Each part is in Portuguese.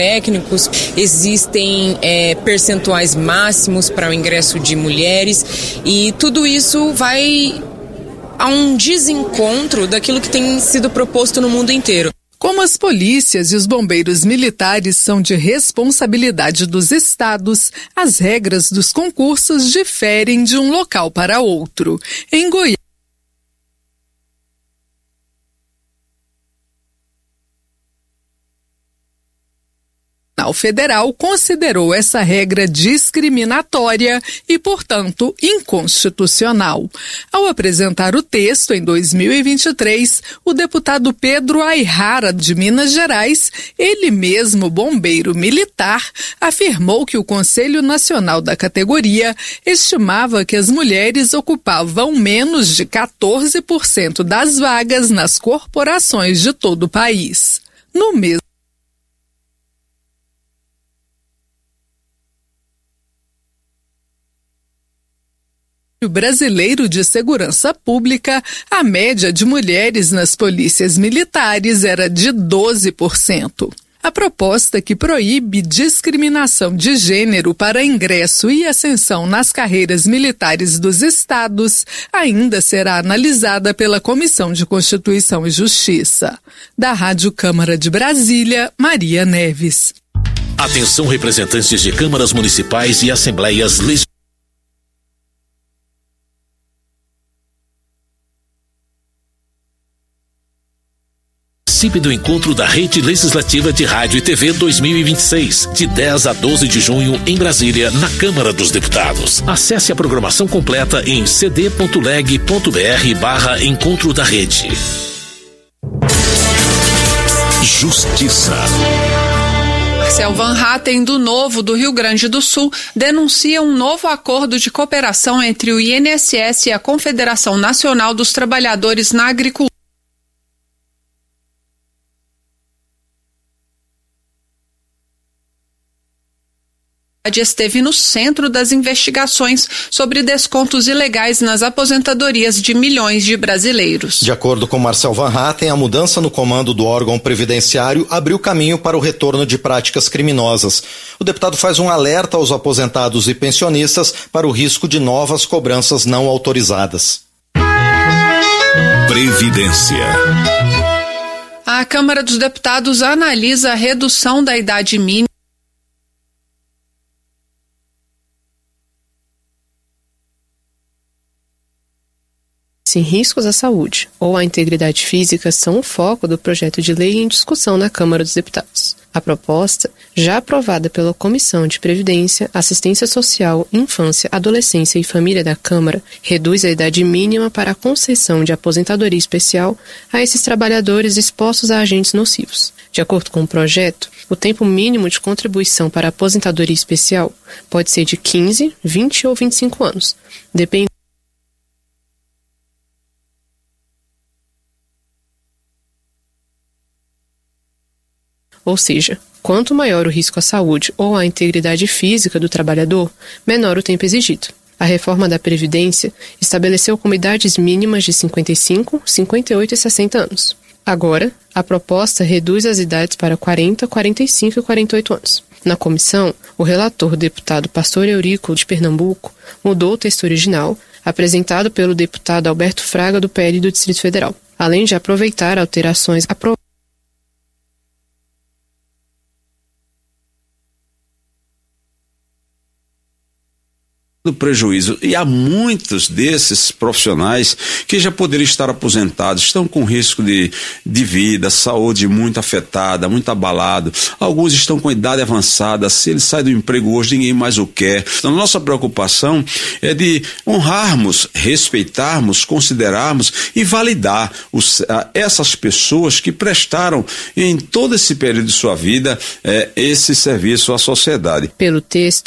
técnicos, existem percentuais máximos para o ingresso de mulheres e tudo isso vai a um desencontro daquilo que tem sido proposto no mundo inteiro. Como as polícias e os bombeiros militares são de responsabilidade dos estados, as regras dos concursos diferem de um local para outro. Em Goiás, o Federal considerou essa regra discriminatória e, portanto, inconstitucional. Ao apresentar o texto em 2023, o deputado Pedro Ayrara, de Minas Gerais, ele mesmo bombeiro militar, afirmou que o Conselho Nacional da categoria estimava que as mulheres ocupavam menos de 14% das vagas nas corporações de todo o país. No mesmo Brasileiro de Segurança Pública, a média de mulheres nas polícias militares era de 12%. A proposta que proíbe discriminação de gênero para ingresso e ascensão nas carreiras militares dos estados ainda será analisada pela Comissão de Constituição e Justiça. Da Rádio Câmara de Brasília, Maria Neves. Atenção, representantes de câmaras municipais e assembleias legislativas. Participe do encontro da Rede Legislativa de Rádio e TV 2026, de 10 a 12 de junho em Brasília, na Câmara dos Deputados. Acesse a programação completa em cd.leg.br/encontro da rede. Justiça. Marcel Van Hatten, do Novo do Rio Grande do Sul, denuncia um novo acordo de cooperação entre o INSS e a Confederação Nacional dos Trabalhadores na Agricultura. Esteve no centro das investigações sobre descontos ilegais nas aposentadorias de milhões de brasileiros. De acordo com Marcel Van Hatten, a mudança no comando do órgão previdenciário abriu caminho para o retorno de práticas criminosas. O deputado faz um alerta aos aposentados e pensionistas para o risco de novas cobranças não autorizadas. Previdência. A Câmara dos Deputados analisa a redução da idade mínima sem riscos à saúde ou à integridade física são o foco do projeto de lei em discussão na Câmara dos Deputados. A proposta, já aprovada pela Comissão de Previdência, Assistência Social, Infância, Adolescência e Família da Câmara, reduz a idade mínima para a concessão de aposentadoria especial a esses trabalhadores expostos a agentes nocivos. De acordo com o projeto, o tempo mínimo de contribuição para a aposentadoria especial pode ser de 15, 20 ou 25 anos, dependendo. Ou seja, quanto maior o risco à saúde ou à integridade física do trabalhador, menor o tempo exigido. A reforma da Previdência estabeleceu como idades mínimas de 55, 58 e 60 anos. Agora, a proposta reduz as idades para 40, 45 e 48 anos. Na comissão, o relator, deputado Pastor Eurico, de Pernambuco, mudou o texto original, apresentado pelo deputado Alberto Fraga, do PL do Distrito Federal, além de aproveitar alterações aprovadas do prejuízo. E há muitos desses profissionais que já poderiam estar aposentados, estão com risco de vida, saúde muito afetada, muito abalado. Alguns estão com idade avançada. Se ele sai do emprego hoje, ninguém mais o quer. Então, nossa preocupação é de honrarmos, respeitarmos, considerarmos e validar essas pessoas que prestaram em todo esse período de sua vida esse serviço à sociedade. Pelo texto,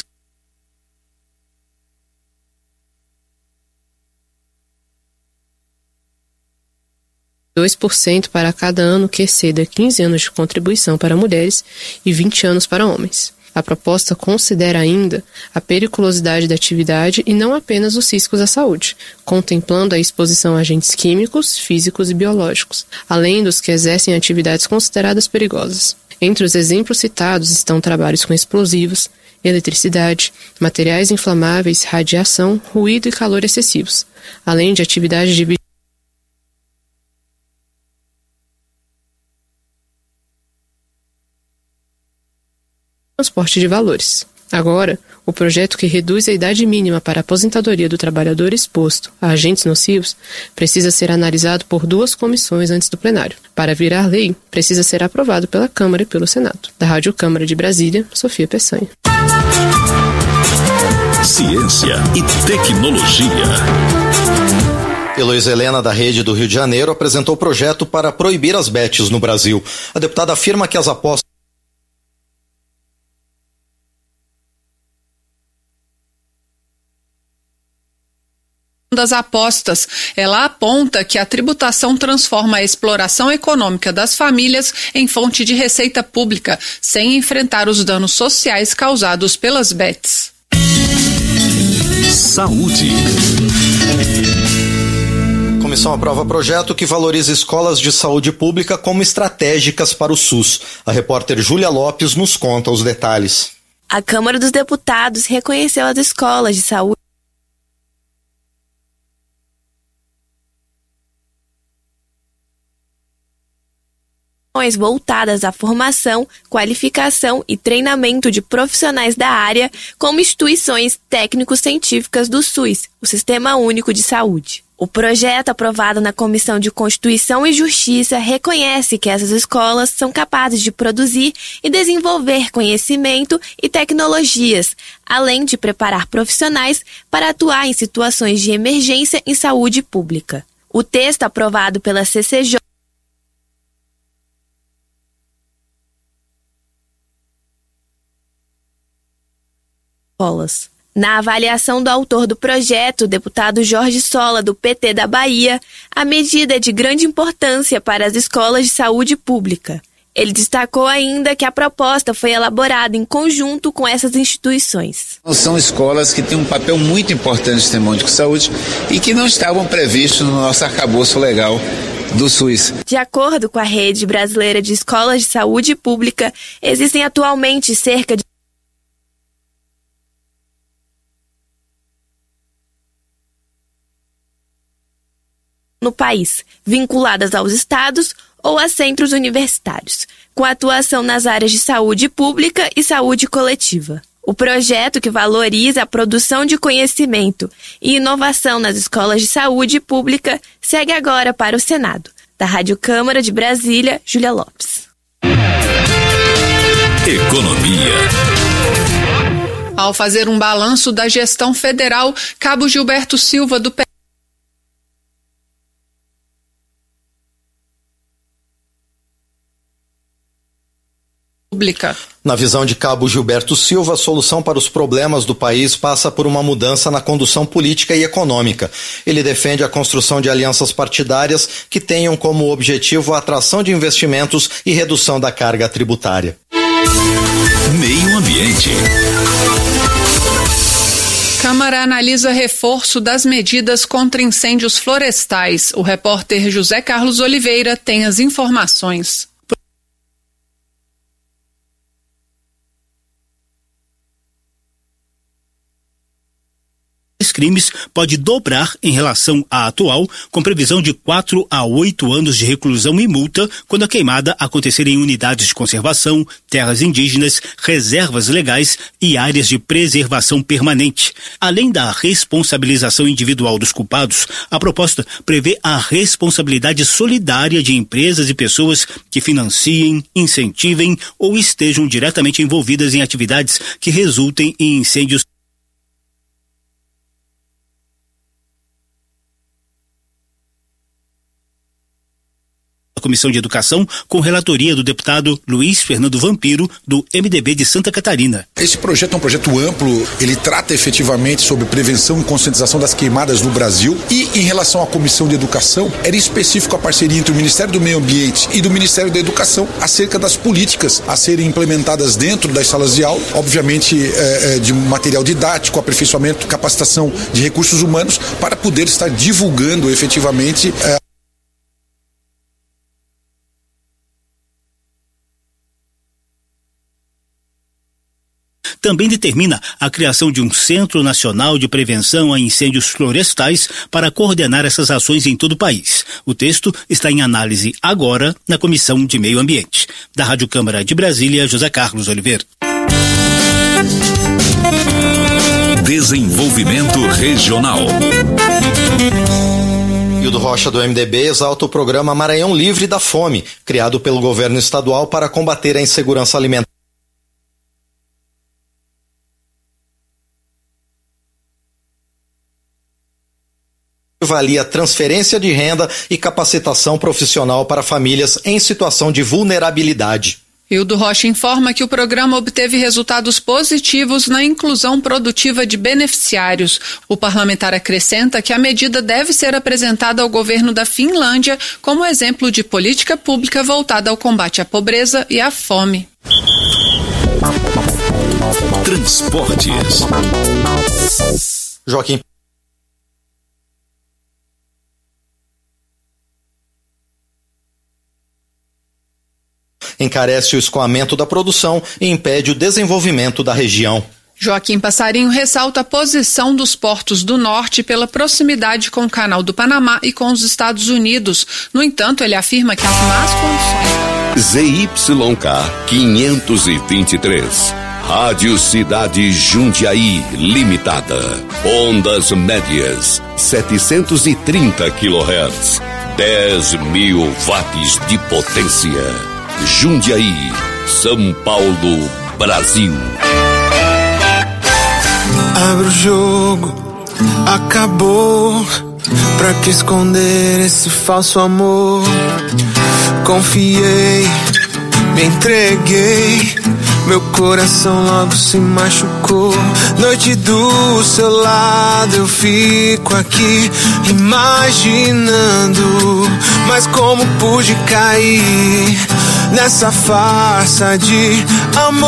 2% para cada ano que exceda 15 anos de contribuição para mulheres e 20 anos para homens. A proposta considera ainda a periculosidade da atividade e não apenas os riscos à saúde, contemplando a exposição a agentes químicos, físicos e biológicos, além dos que exercem atividades consideradas perigosas. Entre os exemplos citados estão trabalhos com explosivos, eletricidade, materiais inflamáveis, radiação, ruído e calor excessivos, além de atividades de transporte de valores. Agora, o projeto que reduz a idade mínima para a aposentadoria do trabalhador exposto a agentes nocivos precisa ser analisado por 2 comissões antes do plenário. Para virar lei, precisa ser aprovado pela Câmara e pelo Senado. Da Rádio Câmara de Brasília, Sofia Peçanha. Ciência e tecnologia. Heloísa Helena, da Rede do Rio de Janeiro, apresentou o projeto para proibir as bets no Brasil. A deputada afirma que as apostas das apostas. Ela aponta que a tributação transforma a exploração econômica das famílias em fonte de receita pública, sem enfrentar os danos sociais causados pelas bets. Saúde. A comissão aprova projeto que valoriza escolas de saúde pública como estratégicas para o SUS. A repórter Júlia Lopes nos conta os detalhes. A Câmara dos Deputados reconheceu as escolas de saúde voltadas à formação, qualificação e treinamento de profissionais da área como instituições técnico-científicas do SUS, o Sistema Único de Saúde. O projeto aprovado na Comissão de Constituição e Justiça reconhece que essas escolas são capazes de produzir e desenvolver conhecimento e tecnologias, além de preparar profissionais para atuar em situações de emergência em saúde pública. O texto aprovado pela CCJ Na avaliação do autor do projeto, o deputado Jorge Sola, do PT da Bahia, a medida é de grande importância para as escolas de saúde pública. Ele destacou ainda que a proposta foi elaborada em conjunto com essas instituições. São escolas que têm um papel muito importante no Sistema Único de Saúde e que não estavam previstos no nosso arcabouço legal do SUS. De acordo com a Rede Brasileira de Escolas de Saúde Pública, existem atualmente cerca de no país, vinculadas aos estados ou a centros universitários, com atuação nas áreas de saúde pública e saúde coletiva. O projeto, que valoriza a produção de conhecimento e inovação nas escolas de saúde pública, segue agora para o Senado. Da Rádio Câmara de Brasília, Júlia Lopes. Economia. Ao fazer um balanço da gestão federal, Cabo Gilberto Silva, do pública. Na visão de Cabo Gilberto Silva, a solução para os problemas do país passa por uma mudança na condução política e econômica. Ele defende a construção de alianças partidárias que tenham como objetivo a atração de investimentos e redução da carga tributária. Meio Ambiente. Câmara analisa reforço das medidas contra incêndios florestais. O repórter José Carlos Oliveira tem as informações. Crimes pode dobrar em relação à atual, com previsão de 4 a 8 anos de reclusão e multa quando a queimada acontecer em unidades de conservação, terras indígenas, reservas legais e áreas de preservação permanente. Além da responsabilização individual dos culpados, a proposta prevê a responsabilidade solidária de empresas e pessoas que financiem, incentivem ou estejam diretamente envolvidas em atividades que resultem em incêndios. Comissão de Educação, com relatoria do deputado Luiz Fernando Vampiro, do MDB de Santa Catarina. Esse projeto é um projeto amplo, ele trata efetivamente sobre prevenção e conscientização das queimadas no Brasil, e em relação à Comissão de Educação, era específico a parceria entre o Ministério do Meio Ambiente e do Ministério da Educação acerca das políticas a serem implementadas dentro das salas de aula, obviamente de material didático, aperfeiçoamento, capacitação de recursos humanos, para poder estar divulgando efetivamente também determina a criação de um Centro Nacional de Prevenção a Incêndios Florestais para coordenar essas ações em todo o país. O texto está em análise agora na Comissão de Meio Ambiente. Da Rádio Câmara de Brasília, José Carlos Oliveira. Desenvolvimento Regional. Hildo Rocha, do MDB, exalta o programa Maranhão Livre da Fome, criado pelo governo estadual para combater a insegurança alimentar. Valia transferência de renda e capacitação profissional para famílias em situação de vulnerabilidade. Hildo Rocha informa que o programa obteve resultados positivos na inclusão produtiva de beneficiários. O parlamentar acrescenta que a medida deve ser apresentada ao governo da Finlândia como exemplo de política pública voltada ao combate à pobreza e à fome. Transportes. Joaquim. Encarece o escoamento da produção e impede o desenvolvimento da região. Joaquim Passarinho ressalta a posição dos portos do norte pela proximidade com o Canal do Panamá e com os Estados Unidos. No entanto, ele afirma que as más condições... ZYK 523, Rádio Cidade Jundiaí Limitada, ondas médias 730 kHz, 10.000 watts de potência. Jundiaí, São Paulo, Brasil. Abre o jogo, acabou. Pra que esconder esse falso amor? Confiei, me entreguei. Meu coração logo se machucou. Noite do seu lado eu fico aqui imaginando. Mas como pude cair nessa farsa de amor?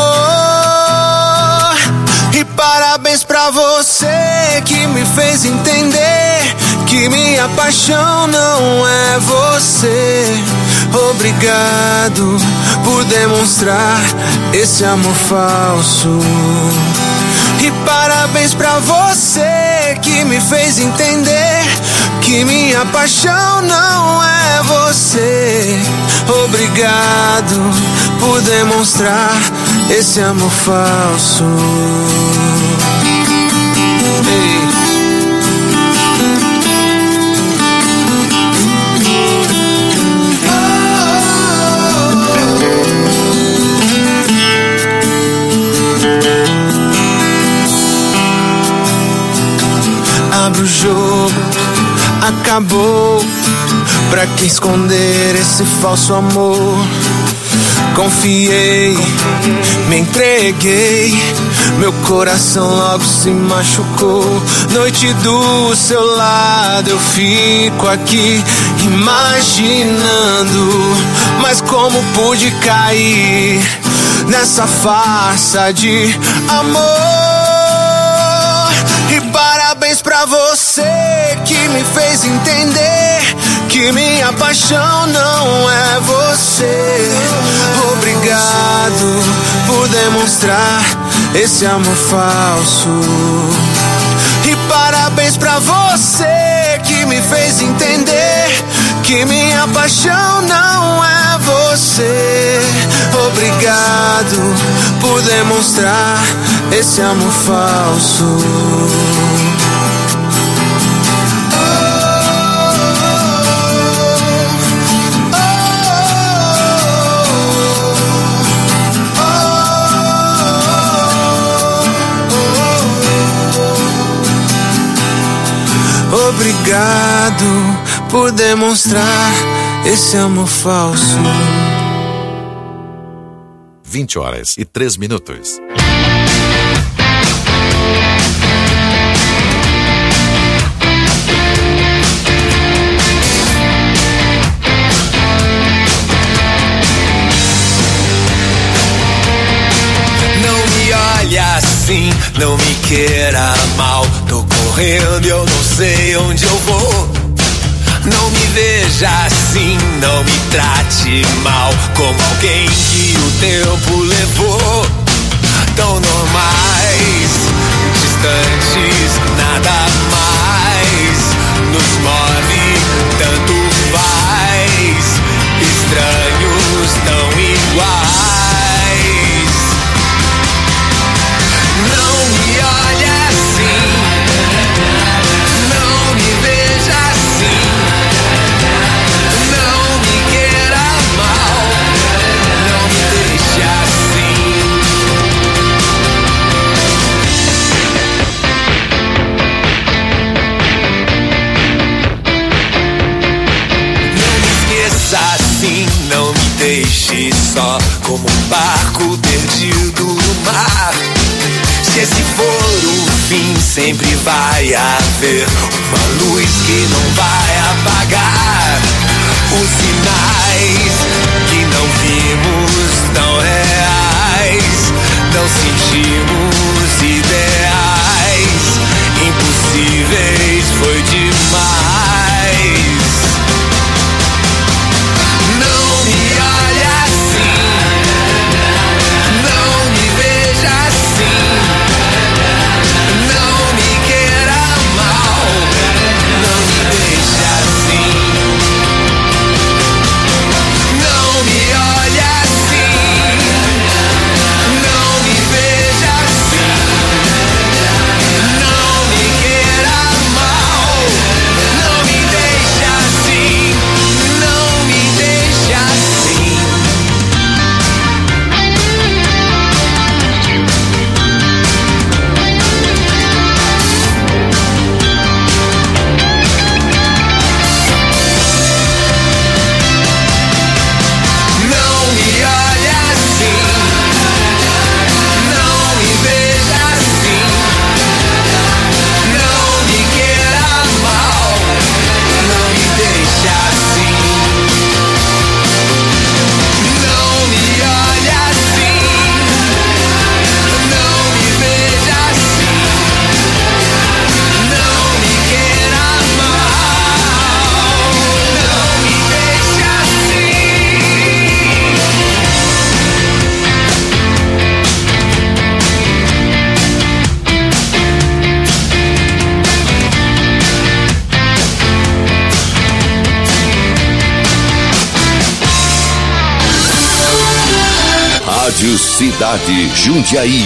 E parabéns pra você que me fez entender que minha paixão não é você. Obrigado por demonstrar esse amor falso. E parabéns pra você que me fez entender que minha paixão não é você. Obrigado por demonstrar esse amor falso. Ei. Abre o jogo, acabou. Pra que esconder esse falso amor? Confiei, me entreguei. Meu coração logo se machucou. Noite do seu lado eu fico aqui imaginando. Mas como pude cair nessa farsa de amor? E parabéns pra você que me fez entender que minha paixão não é você. Obrigado por demonstrar esse amor falso. E parabéns pra você que me fez entender que minha paixão não é você. Obrigado por demonstrar esse amor falso. Obrigado por demonstrar esse amor falso. 20h03. Não me olhe assim, não me queira mal. Tô correndo e eu não sei onde eu vou. Não me veja assim, não me trate mal, como alguém que o tempo levou. Tão normal Porque se for o fim, sempre vai haver uma luz que não vai apagar os sinais que não vimos tão reais, não sentimos ideais, impossíveis, foi demais. Não me olhe assim, não me veja assim, não me queira mal, não me deixe assim. Não me olhe assim, não me veja assim, não me queira mal, não me deixe assim, não me deixe assim. Não me olhe assim, não me veja assim, não me queira mal, não me deixe assim. Não me olhe assim, não me veja assim, não me queira mal, não me deixe assim. Rádio Cidade Jundiaí.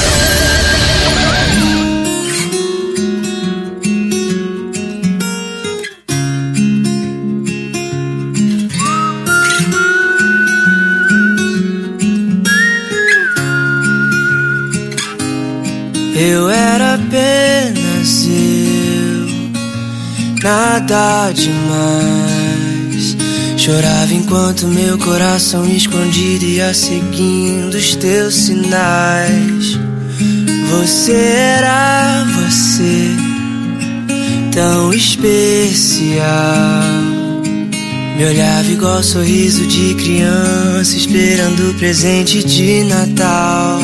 Eu era apenas eu, nada demais. Chorava enquanto meu coração escondido ia seguindo os teus sinais. Você era você, tão especial. Me olhava igual sorriso de criança, esperando o presente de Natal.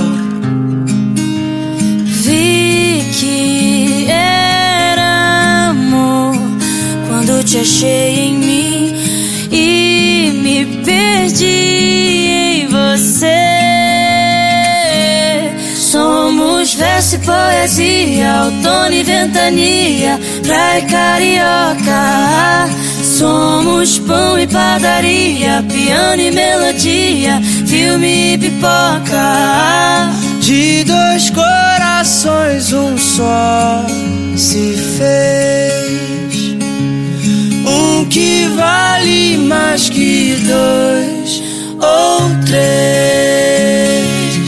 Vi que era amor quando te achei em mim e me perdi em você. Somos verso e poesia, outono e ventania, praia e carioca. Somos pão e padaria, piano e melodia, filme e pipoca. De dois corações um só se fez, um que vale mais que dois ou três.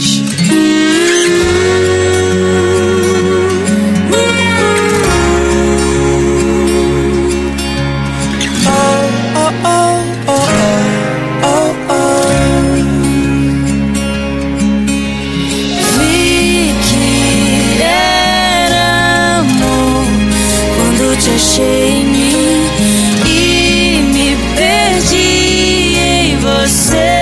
Achei em mim e me perdi em você.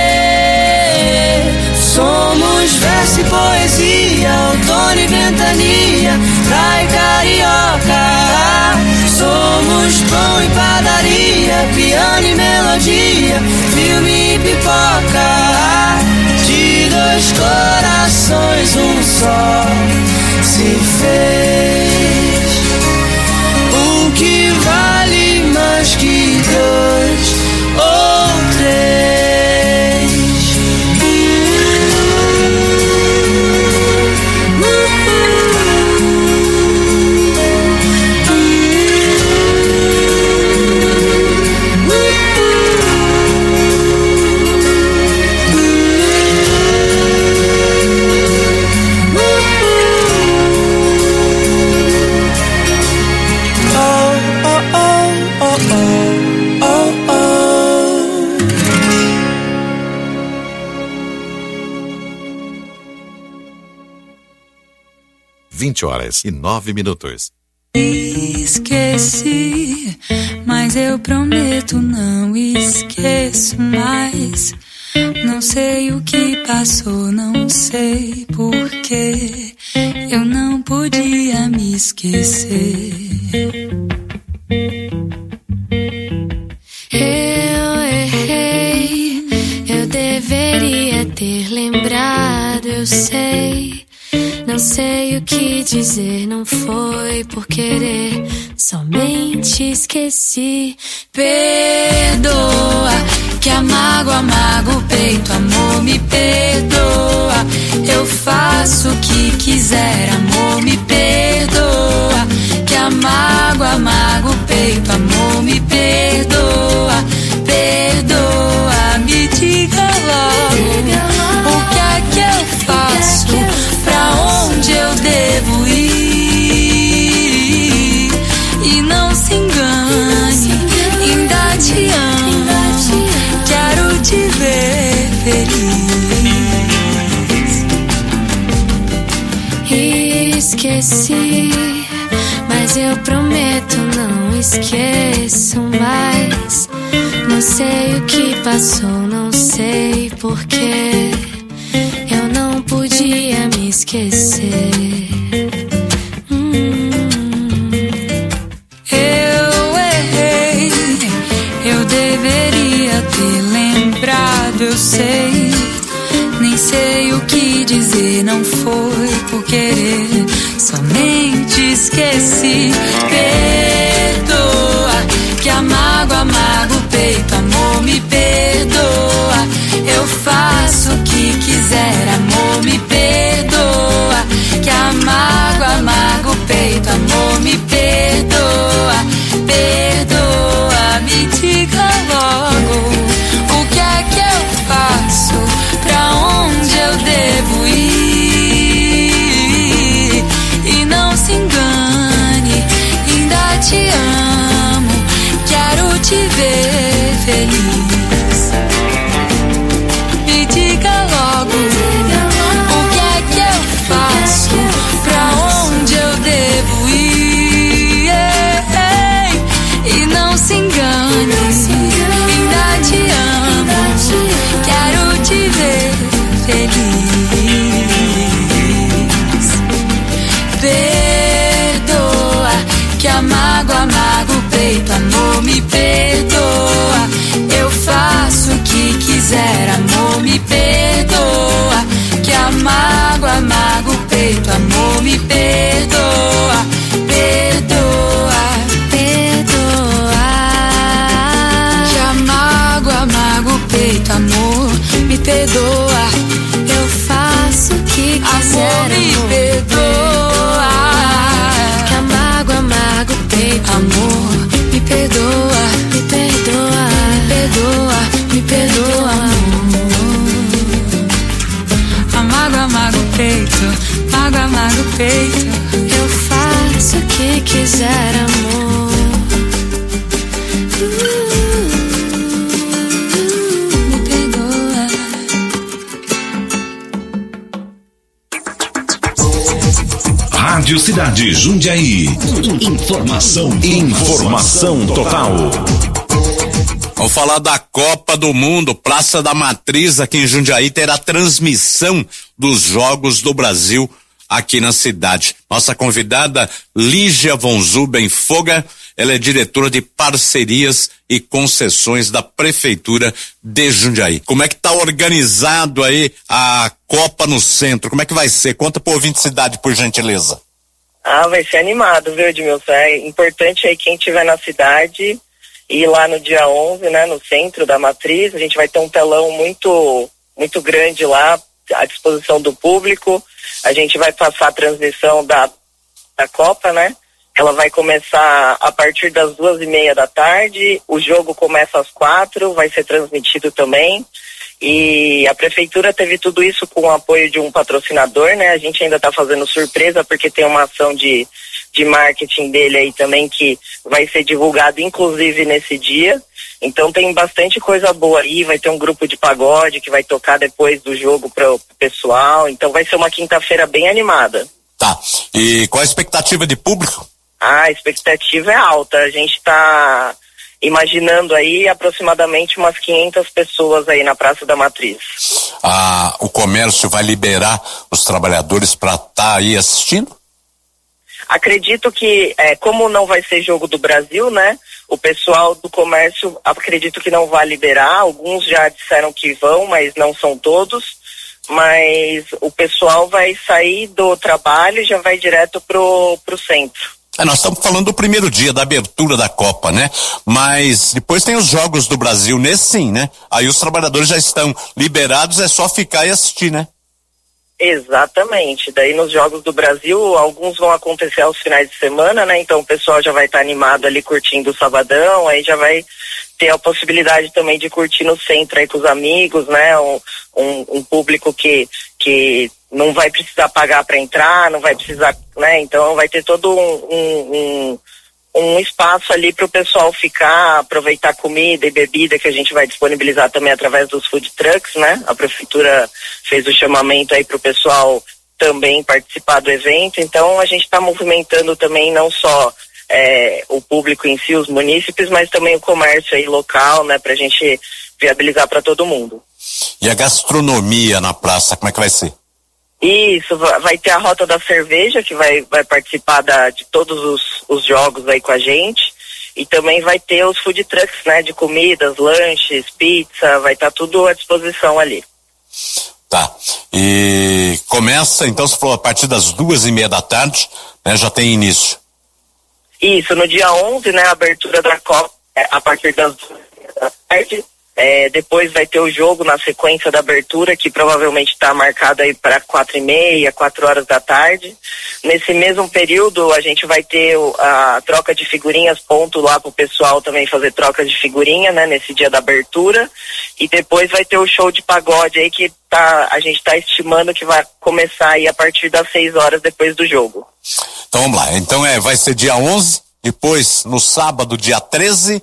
Somos verso e poesia, outono e ventania, praia e carioca. Somos pão e padaria, piano e melodia, filme e pipoca. De dois corações um só se fez, que vale mais que dois ou três. 20h09. Esqueci, mas eu prometo não esqueço mais. Não sei o que passou, não sei porquê. Eu não podia me esquecer. Eu errei, eu deveria ter lembrado, eu sei. Não sei o que dizer, não foi por querer, somente esqueci. Perdoa, que a mágoa amarga o peito, amor, me perdoa. Eu faço o que quiser, amor, me perdoa. Que a mágoa amarga o peito, amor, me perdoa. Perdoa, me diga logo, o que é que eu faço? Pra onde eu devo ir? E não se engane, ainda te amo, quero te ver feliz. Esqueci, mas eu prometo não esqueço mais. Não sei o que passou, não sei porquê. Eu não podia me esquecer. Eu errei, eu deveria ter lembrado, eu sei. Nem sei o que dizer, não foi por querer, somente esqueci. Perdoa, que a mágoa amarga o peito, amor, me perdoa. Eu faço o que quiser, amor, me perdoa. Que a mágoa amarga o peito, amor, me perdoa. Perdoa, me diga logo, o que é que eu faço? Pra onde eu devo ir? E não se engane, ainda te amo, quero te ver feliz. Me diga logo, o que é que eu faço? Pra onde eu devo ir? E não se engane, ainda te amo, quero te ver feliz. Perdoa, que a mágoa amarga o peito, amor, me perdoa. Eu faço o que quiser, amor, me perdoa. Que a mágoa amarga o peito, amor, me perdoa. Perdoa, perdoa. Que a mágoa amarga o peito, amor, me perdoa. Eu faço o que quiser, amor, me perdoa. Que a mágoa amarga o peito, amor, me perdoa. Me perdoa, perdoa, me perdoa, amor. A mágoa amarga o peito, mágoa amarga o peito. Eu faço o que quiser, amor. Me perdoa. Rádio Cidade Jundiaí. Informação total. Vamos falar da Copa do Mundo. Praça da Matriz aqui em Jundiaí terá transmissão dos Jogos do Brasil aqui na cidade. Nossa convidada, Lígia von Zubenfoga, ela é diretora de parcerias e concessões da Prefeitura de Jundiaí. Como é que tá organizado aí a Copa no centro? Como é que vai ser? Conta pro ouvinte de cidade, por gentileza. Vai ser animado, viu, Edmilson? É importante aí quem estiver na cidade ir lá no dia 11, né, no centro da Matriz. A gente vai ter um telão muito grande lá à disposição do público. A gente vai passar a transmissão da Copa, né? Ela vai começar a partir das 2:30 da tarde, o jogo começa às 4, vai ser transmitido também. E a prefeitura teve tudo isso com o apoio de um patrocinador, né? A gente ainda está fazendo surpresa porque tem uma ação de marketing dele aí também que vai ser divulgado inclusive nesse dia. Então tem bastante coisa boa aí, vai ter um grupo de pagode que vai tocar depois do jogo para o pessoal. Então vai ser uma quinta-feira bem animada. Tá. E qual a expectativa de público? A expectativa é alta. A gente está imaginando aí aproximadamente umas 500 pessoas aí na Praça da Matriz. O comércio vai liberar os trabalhadores para estar aí assistindo? Acredito que, como não vai ser jogo do Brasil, né? O pessoal do comércio, acredito que não vai liberar. Alguns já disseram que vão, mas não são todos. Mas o pessoal vai sair do trabalho e já vai direto pro centro. Nós estamos falando do primeiro dia da abertura da Copa, né? Mas depois tem os jogos do Brasil, nesse sim, né? Aí os trabalhadores já estão liberados, é só ficar e assistir, né? Exatamente. Daí nos Jogos do Brasil, alguns vão acontecer aos finais de semana, né? Então o pessoal já vai estar animado ali curtindo o sabadão, aí já vai ter a possibilidade também de curtir no centro aí com os amigos, né? Um público que não vai precisar pagar para entrar, não vai precisar, né? Então vai ter todo um espaço ali para o pessoal ficar, aproveitar comida e bebida que a gente vai disponibilizar também através dos food trucks, né? A prefeitura fez o chamamento aí para o pessoal também participar do evento, então a gente está movimentando também não só o público em si, os munícipes, mas também o comércio aí local, né? Para a gente viabilizar para todo mundo. E a gastronomia na praça, como é que vai ser? Isso, vai ter a Rota da Cerveja, que vai participar de todos os jogos aí com a gente, e também vai ter os food trucks, né, de comidas, lanches, pizza, vai estar tudo à disposição ali. Tá, e começa, então você falou, a partir das 2:30 da tarde, né, já tem início. Isso, no dia 11, né, a abertura da Copa, a partir das 2:30 da tarde. Depois vai ter o jogo na sequência da abertura, que provavelmente está marcado aí para 4:30, 4 horas da tarde. Nesse mesmo período, a gente vai ter a troca de figurinhas, ponto lá para o pessoal também fazer troca de figurinha, né, nesse dia da abertura. E depois vai ter o show de pagode aí, que a gente está estimando que vai começar aí a partir das 6 horas depois do jogo. Então vamos lá, então vai ser dia 11, depois no sábado, dia 13...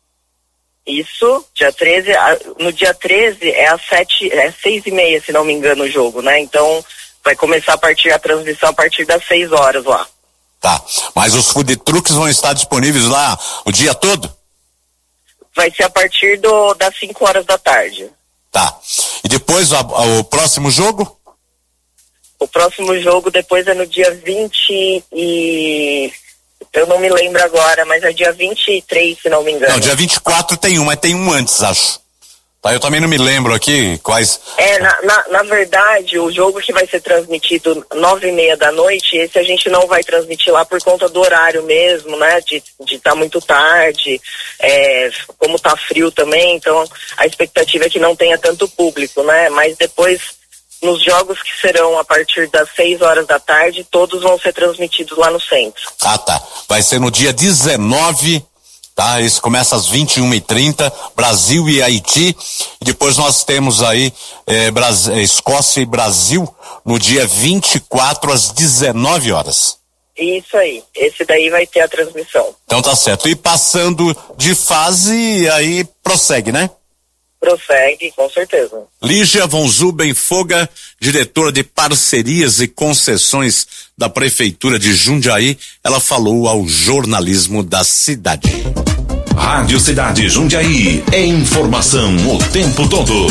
Isso, dia 13, no dia 13 é 6:30, se não me engano, o jogo, né? Então vai começar a transmissão a partir das 6 horas lá. Tá, mas os food trucks vão estar disponíveis lá o dia todo? Vai ser a partir das 5 horas da tarde. Tá, e depois o próximo jogo? O próximo jogo depois é no dia 20 e... Eu não me lembro agora, mas é dia 23, se não me engano. Não, dia 24 tem um, mas tem um antes, acho. Tá, eu também não me lembro aqui quais... Na verdade, o jogo que vai ser transmitido 9:30 da noite, esse a gente não vai transmitir lá por conta do horário mesmo, né? De estar muito tarde, como tá frio também, então a expectativa é que não tenha tanto público, né? Mas depois... Nos jogos que serão a partir das 6 horas da tarde, todos vão ser transmitidos lá no centro. Ah, tá. Vai ser no dia 19, tá? Esse começa às 21:30, Brasil e Haiti. E depois nós temos aí Escócia e Brasil no dia 24 às 19 horas. Isso aí. Esse daí vai ter a transmissão. Então tá certo. E passando de fase, aí prossegue, né? Prossegue, com certeza. Lígia von Zubenfoga, diretora de parcerias e concessões da Prefeitura de Jundiaí, ela falou ao jornalismo da cidade. Rádio Cidade Jundiaí, é informação o tempo todo.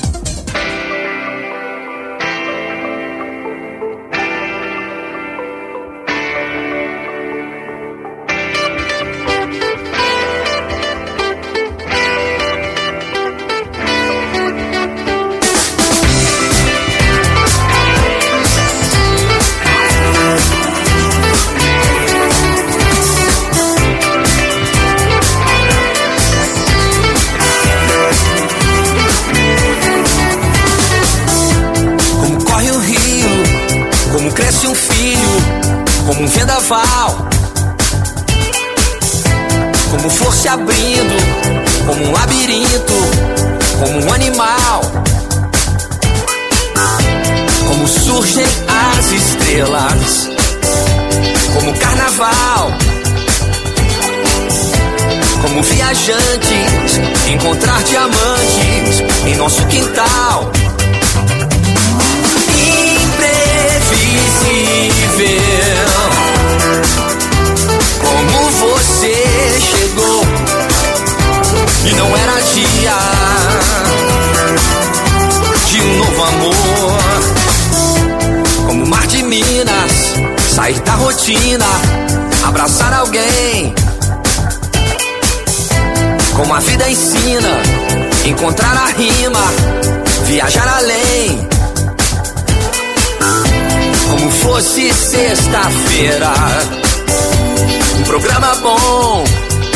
Como flor se abrindo, como um labirinto, como um animal. Como surgem as estrelas, como carnaval. Como viajantes, encontrar diamantes em nosso quintal. Imprevisível, sair da rotina, abraçar alguém, como a vida ensina, encontrar a rima, viajar além, como fosse sexta-feira, um programa bom,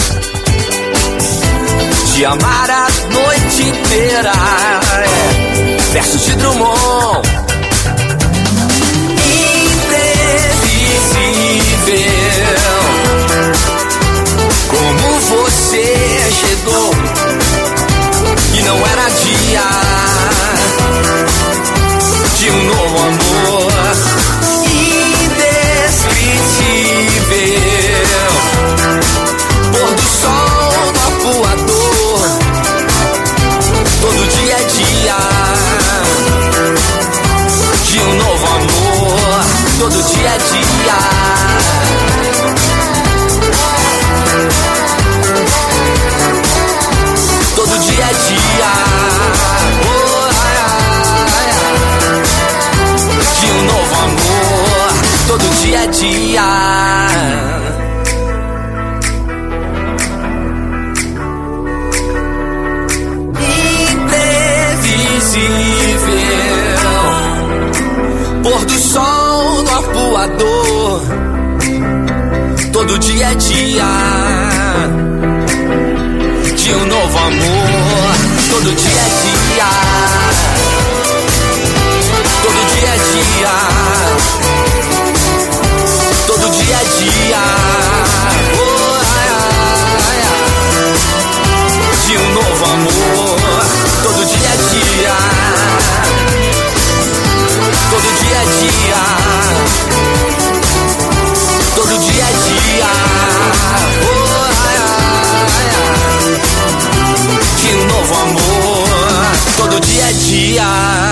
te amar a noite inteira, versos de Drummond. Imprevisível, como você chegou e não era dia de um novo amor. Indescritível, pôr do sol no apuador, todo dia é dia de um novo amor, todo dia é dia. Todo dia é dia, oh, de um novo amor, todo dia é dia. Imprevisível, pôr do sol no apuador, todo dia é dia de um novo amor, todo dia é dia, todo dia é dia, todo dia é dia, oh, de um novo amor, todo dia é dia, todo dia é dia, todo dia é dia, oh, de um novo amor, todo dia é dia.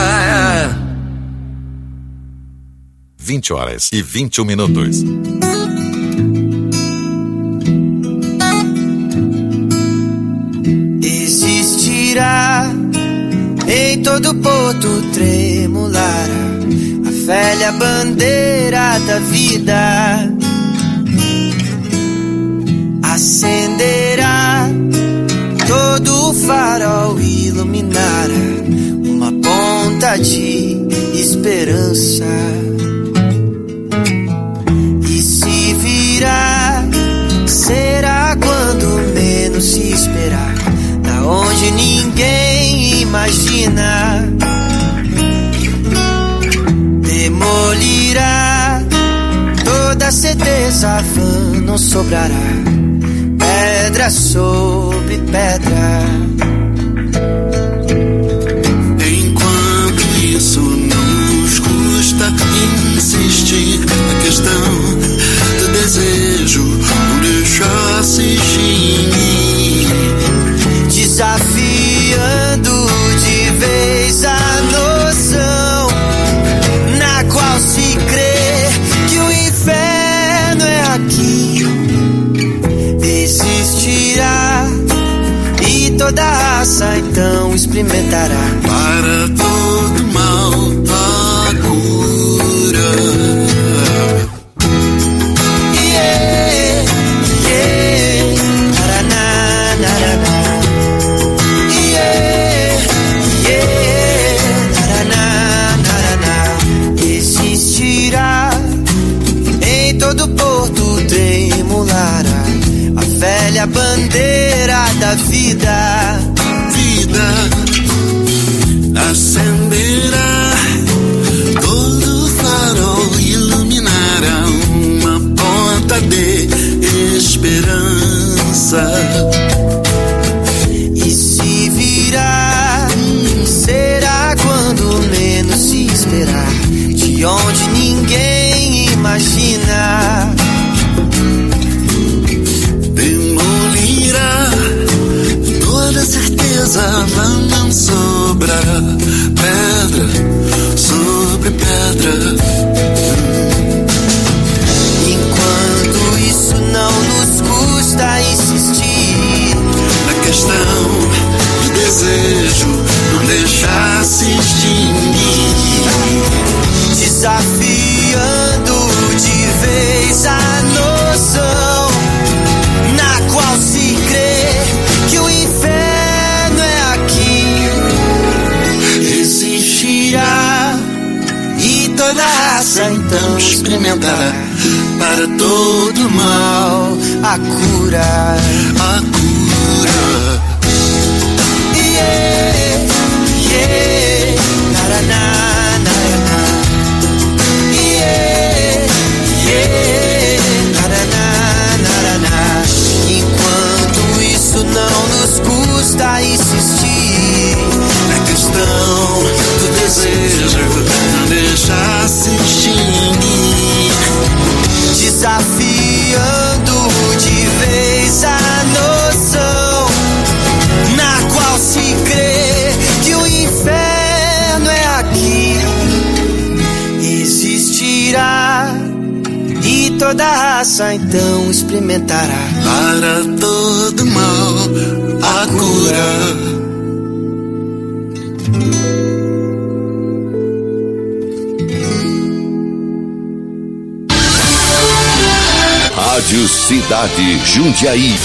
20h21. Existirá em todo porto tremular a velha bandeira da vida, acenderá todo o farol, iluminará uma ponta de esperança. E se virá, será quando menos se esperar, da onde ninguém imagina. Demolirá toda certeza vã, não sobrará pedra sobre pedra. Enquanto isso não nos custa insistir na questão do desejo, não deixar assistir, desafiando de vez a noção na qual se crê que o inferno é aqui. Existirá e toda raça então experimentará para todo mal a cura. Yeah, yeah, naraná, naraná. Yeah, yeah, naraná, naraná. Existirá em todo porto tremulará a velha bandeira da vida. Vida acenderá, todo farol iluminará uma ponta de esperança. E se virá, será quando menos se esperar, de onde ninguém imagina. Demolirá toda certeza, não sobrará pedra sobre pedra. Enquanto isso não nos custa insistir na questão do desejo, não deixar se extinguir, desafiando de vez então experimentará para todo mal a cura. A cura. Yeah, yeah, naraná, naraná. Yeah, yeah, naraná, naraná. Enquanto isso não nos custa insistir na questão do desejo, não deixar se extinguir, desafiando de vez a noção na qual se crê que o inferno é aqui. Existirá e toda raça então experimentará para todo mal a cura. Rádio Cidade Jundiaí.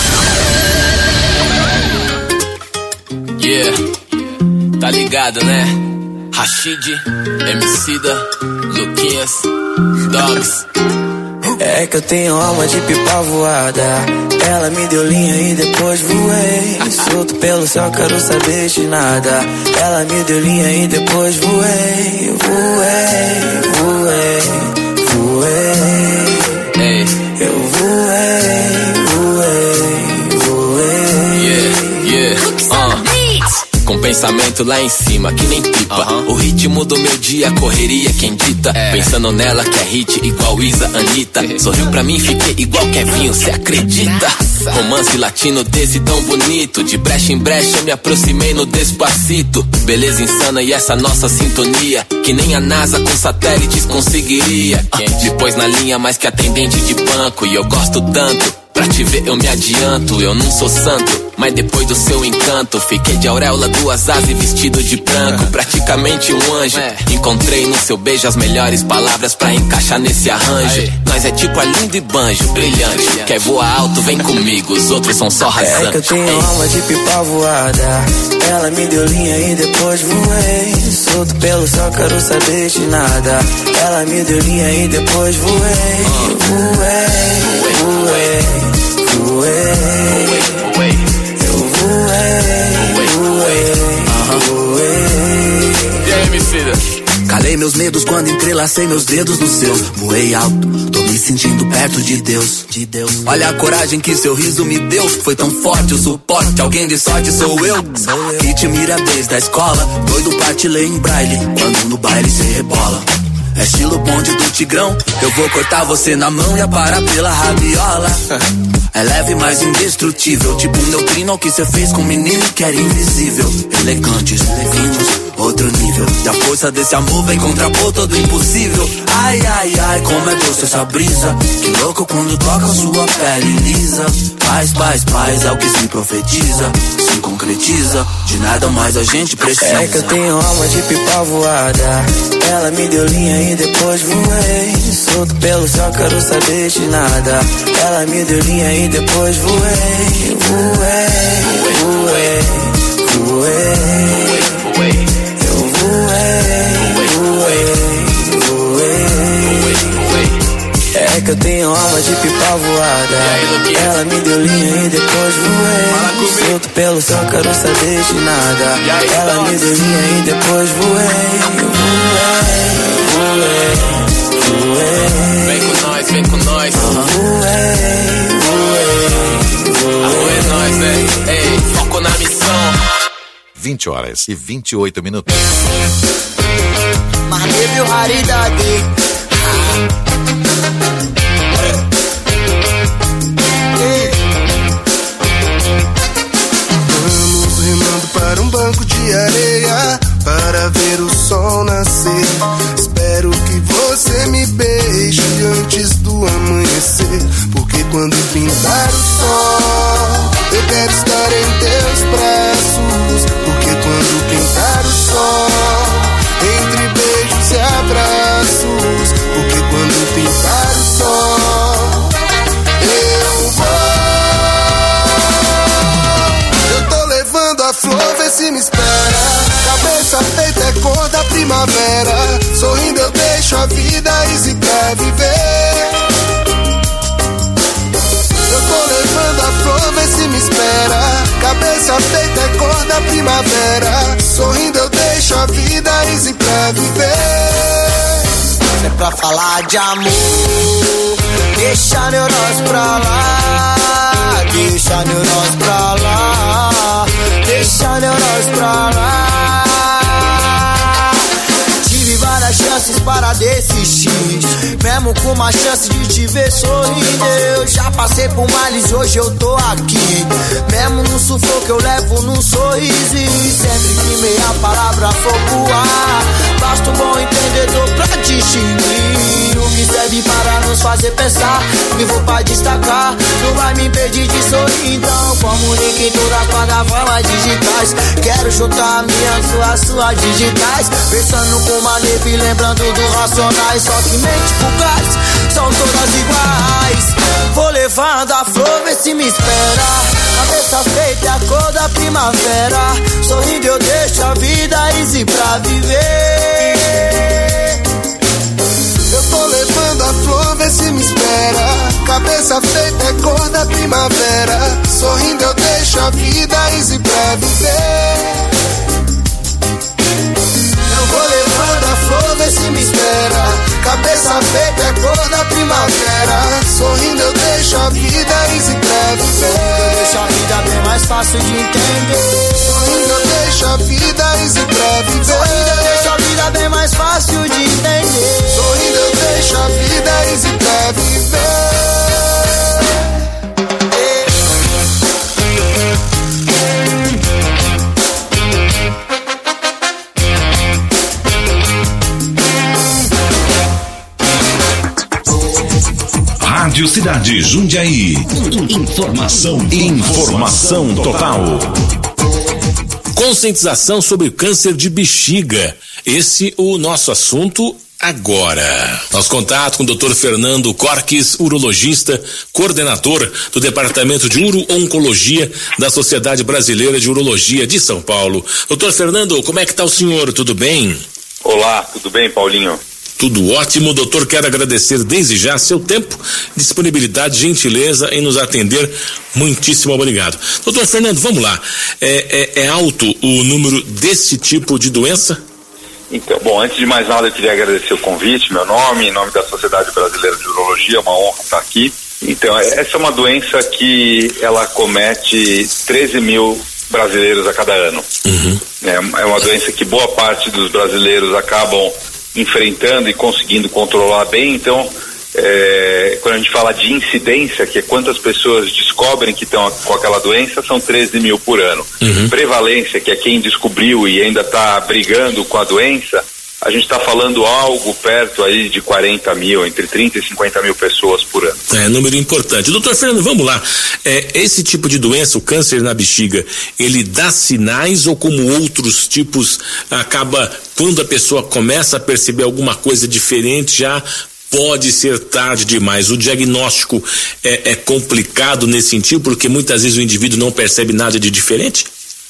Yeah, tá ligado, né? Rashid, Emicida, Luquinhas, Dogs. É que eu tenho alma de pipa voada. Ela me deu linha e depois voei. Solto pelo céu, quero saber de nada. Ela me deu linha e depois voei. Voei, voei, voei. Ei. Eu voei, voei, voei. Yeah, yeah. Com pensamento lá em cima, que nem pipa. O ritmo do meu dia, correria quem dita. Pensando nela que é hit igual Isa, Anitta. Sorriu pra mim, fiquei igual Kevinho, cê acredita? Romance latino desse tão bonito. De brecha em brecha eu me aproximei no Despacito. Beleza insana e essa nossa sintonia, que nem a NASA com satélites conseguiria. Depois na linha mais que atendente de banco. E eu gosto tanto, pra te ver eu me adianto. Eu não sou santo, mas depois do seu encanto, fiquei de auréola, duas asas e vestido de branco. Praticamente um anjo. Encontrei no seu beijo as melhores palavras pra encaixar nesse arranjo. Nós é tipo a lindo e banjo, brilhante. Quer voar alto, vem comigo, os outros são só rasantes. É que eu tenho alma de pipa voada. Ela me deu linha e depois voei. Solto pelo céu, quero saber de nada. Ela me deu linha e depois voei. Voei, voei, voei. Eu voei, voei, voei. E aí, Emicida? Calei meus medos quando entrelacei meus dedos no seu. Voei alto, tô me sentindo perto de Deus. Olha a coragem que seu riso me deu. Foi tão forte o suporte, alguém de sorte sou eu. Que te mira desde a escola, doido pra te ler em braille. Quando no baile cê rebola. É estilo bonde do Tigrão. Eu vou cortar você na mão e aparar pela rabiola. É leve, mas indestrutível. Tipo um neutrino que cê fez com um menino que era invisível. Elegantes, finos, outro nível. E a força desse amor vem contrapor todo impossível. Ai, ai, ai, como é doce essa brisa. Que louco quando toca sua pele lisa. Paz, paz, paz, é o que se profetiza. Se concretiza, de nada mais a gente precisa. É que eu tenho alma de pipa voada. Ela me deu linha e depois voei. Solto pelo céu, quero saber de nada. Ela me deu linha e depois voei. Voei, voei, voei. Eu voei, voei, voei. É que eu tenho alma de pipa voada. Ela me deu linha e depois voei. Solto pelo céu, quero saber de nada. Ela me deu linha e depois voei. Voei, voei. Vem com nós, vem com nós. Voei, voei. Alô, é nós, né? Ei, foco na missão. 20 horas e 28 minutos. Mas teve raridade. Vamos remando para um banco de areia para ver o sol nascer. Espero que você me beije antes do amanhecer, porque quando pintar o sol eu quero estar em teus braços. Porque quando pintar o sol, entre beijos e abraços, easy pra viver. Eu tô levando a flor, vê se me espera. Cabeça feita é cor da primavera. Sorrindo eu deixo a vida easy pra viver. É pra falar de amor, deixa neurose pra lá, deixa neurose pra lá, deixa neurose pra lá. Tive várias chances para desistir, mesmo com uma chance de te ver sorrindo. Eu já passei por males e hoje eu tô aqui, mesmo no sufoco eu levo num sorriso. E sempre que meia palavra for pro ar, basta um bom entendedor pra distinguir o que serve para nos fazer pensar. Vivo pra destacar, não vai me impedir de sorrir. Então comunique em todas as plataformas digitais. Quero juntar a minha, suas digitais, pensando com uma neve, lembrando do Racionais. Só que mente fugaz, são todas iguais. Vou levando a flor, vê se me espera. Cabeça feita é a cor da primavera. Sorrindo eu deixo a vida easy pra viver. Eu tô levando a flor, vê se me espera. Cabeça feita é cor da primavera. Sorrindo eu deixo a vida easy pra viver. Eu vou levando a flor, vê se me espera. Cabeça feita é cor da primavera. Sorrindo eu deixo a vida easy pra viver. Eu deixo a vida bem mais fácil de entender. Sorrindo eu deixo a vida easy pra viver. Sorrindo eu deixo a vida bem mais fácil de entender. Sorrindo eu deixo a vida easy pra viver. Rádio Cidade Jundiaí. Informação total. Conscientização sobre o câncer de bexiga. Esse o nosso assunto agora. Nosso contato com o Dr. Fernando Corques, urologista, coordenador do Departamento de Uro-Oncologia da Sociedade Brasileira de Urologia de São Paulo. Dr. Fernando, como é que está o senhor? Tudo bem? Olá, tudo bem, Paulinho? Tudo ótimo, doutor. Quero agradecer desde já seu tempo, disponibilidade, gentileza em nos atender. Muitíssimo obrigado. Doutor Fernando, vamos lá. É alto o número desse tipo de doença? Então, bom, antes de mais nada eu queria agradecer o convite, meu nome, em nome da Sociedade Brasileira de Urologia, é uma honra estar aqui. Então, essa é uma doença que ela comete 13 mil brasileiros a cada ano. Uhum. É uma doença que boa parte dos brasileiros acabam enfrentando e conseguindo controlar bem. Então, quando a gente fala de incidência, que é quantas pessoas descobrem que estão com aquela doença, são 13 mil por ano. Uhum. Prevalência, que é quem descobriu e ainda está brigando com a doença, a gente está falando algo perto aí de 40 mil, entre 30 e 50 mil pessoas por ano. Número importante. Doutor Fernando, vamos lá. Esse tipo de doença, o câncer na bexiga, ele dá sinais ou como outros tipos, acaba, quando a pessoa começa a perceber alguma coisa diferente, já pode ser tarde demais? O diagnóstico é complicado nesse sentido, porque muitas vezes o indivíduo não percebe nada de diferente?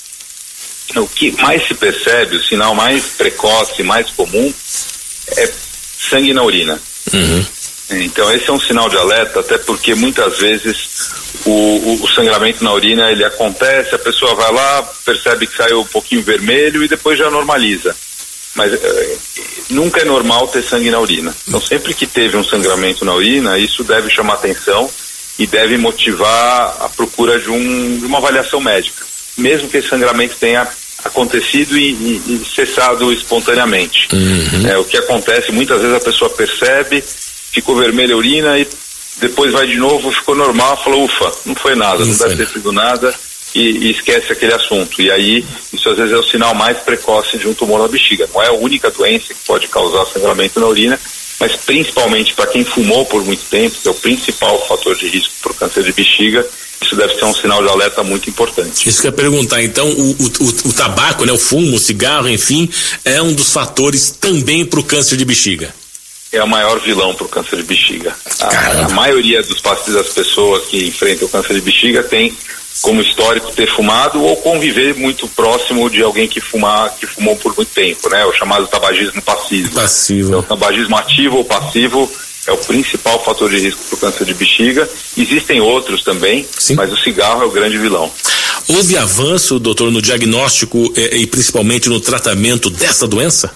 O que mais se percebe, o sinal mais precoce, mais comum, é sangue na urina. Uhum. Então esse é um sinal de alerta, até porque muitas vezes o sangramento na urina ele acontece, a pessoa vai lá, percebe que saiu um pouquinho vermelho e depois já normaliza. Mas nunca é normal ter sangue na urina. Então sempre que teve um sangramento na urina, isso deve chamar atenção e deve motivar a procura de uma avaliação médica, mesmo que esse sangramento tenha acontecido e cessado espontaneamente. Uhum. O que acontece, muitas vezes a pessoa percebe, ficou vermelha a urina e depois vai de novo, ficou normal, falou, ufa, não foi nada, não deve ter sido nada, e esquece aquele assunto. E aí, isso às vezes é o sinal mais precoce de um tumor na bexiga. Não é a única doença que pode causar sangramento na urina, mas principalmente para quem fumou por muito tempo, que é o principal fator de risco para o câncer de bexiga, isso deve ser um sinal de alerta muito importante. Isso que eu ia perguntar, então o tabaco, né, o fumo, o cigarro, enfim, é um dos fatores também para o câncer de bexiga? É o maior vilão para o câncer de bexiga. A maioria das pessoas que enfrentam o câncer de bexiga tem como histórico ter fumado ou conviver muito próximo de alguém que fumou por muito tempo, né? O chamado tabagismo passivo. Então, o tabagismo ativo ou passivo é o principal fator de risco para o câncer de bexiga. Existem outros também, mas o cigarro é o grande vilão. Houve avanço, doutor, no diagnóstico e principalmente no tratamento dessa doença?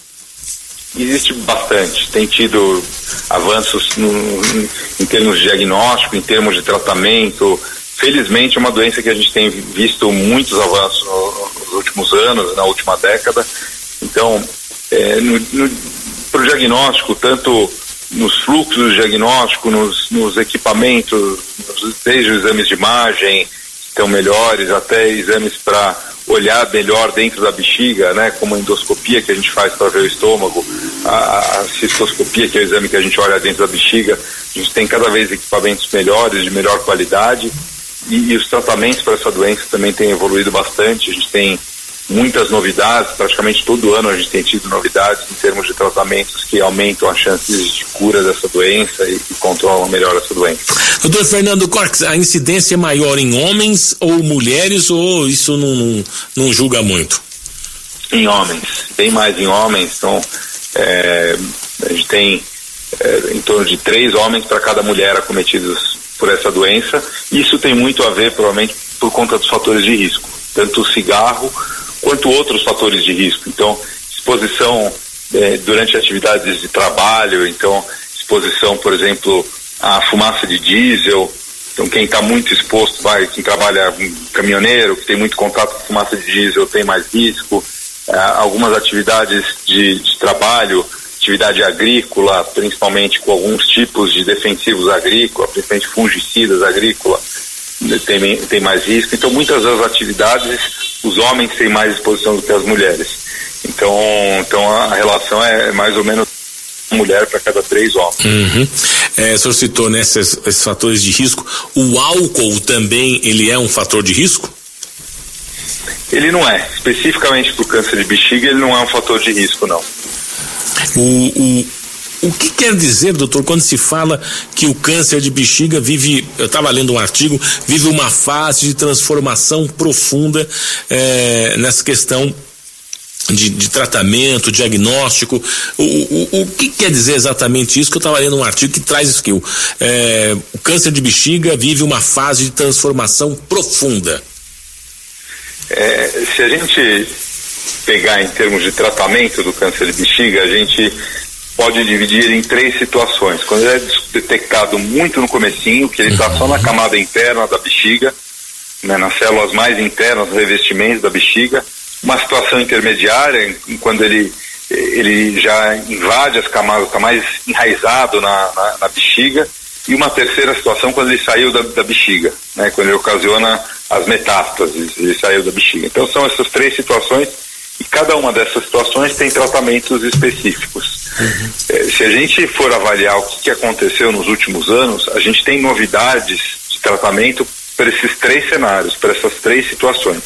Existe bastante. Tem tido avanços em termos de diagnóstico, em termos de tratamento. Felizmente é uma doença que a gente tem visto muitos avanços nos últimos anos, na última década. Então, para o diagnóstico, tanto nos fluxos de diagnóstico, nos equipamentos, desde os exames de imagem, que estão melhores, até exames para olhar melhor dentro da bexiga, né, como a endoscopia que a gente faz para ver o estômago, a cistoscopia, que é o exame que a gente olha dentro da bexiga. A gente tem cada vez equipamentos melhores, de melhor qualidade, e os tratamentos para essa doença também têm evoluído bastante. A gente tem muitas novidades, praticamente todo ano a gente tem tido novidades em termos de tratamentos que aumentam as chances de cura dessa doença e controlam melhor essa doença. Doutor Fernando Corques, a incidência é maior em homens ou mulheres, ou isso não julga muito? Em homens, bem mais em homens. Então, a gente tem em torno de 3 homens para cada mulher acometidos por essa doença. Isso tem muito a ver, provavelmente, por conta dos fatores de risco, tanto o cigarro quanto outros fatores de risco. Então, exposição durante atividades de trabalho, então, exposição, por exemplo, à fumaça de diesel. Então, quem está muito exposto, quem trabalha caminhoneiro, que tem muito contato com fumaça de diesel, tem mais risco. Algumas atividades de trabalho, atividade agrícola, principalmente com alguns tipos de defensivos agrícolas, principalmente fungicidas agrícolas, tem mais risco. Então, muitas das atividades, os homens têm mais exposição do que as mulheres. Então a relação é mais ou menos mulher para cada 3 homens. Uhum. O senhor citou, né, esses fatores de risco. O álcool também, ele é um fator de risco? Ele não é. Especificamente para o câncer de bexiga, ele não é um fator de risco, não. O que quer dizer, doutor, quando se fala que o câncer de bexiga vive, eu estava lendo um artigo, vive uma fase de transformação profunda nessa questão de tratamento, diagnóstico? O que quer dizer exatamente isso? Que eu estava lendo um artigo que traz isso, que o câncer de bexiga vive uma fase de transformação profunda. Se a gente pegar em termos de tratamento do câncer de bexiga, a gente pode dividir em 3 situações. Quando ele é detectado muito no comecinho, que ele está só na camada interna da bexiga, né, nas células mais internas, nos revestimentos da bexiga. Uma situação intermediária, quando ele já invade as camadas, está mais enraizado na bexiga. E uma terceira situação, quando ele saiu da bexiga, né, quando ele ocasiona as metástases, ele saiu da bexiga. Então são essas 3 situações, e cada uma dessas situações tem tratamentos específicos. Se a gente for avaliar o que aconteceu nos últimos anos, a gente tem novidades de tratamento para esses 3 cenários, para essas 3 situações.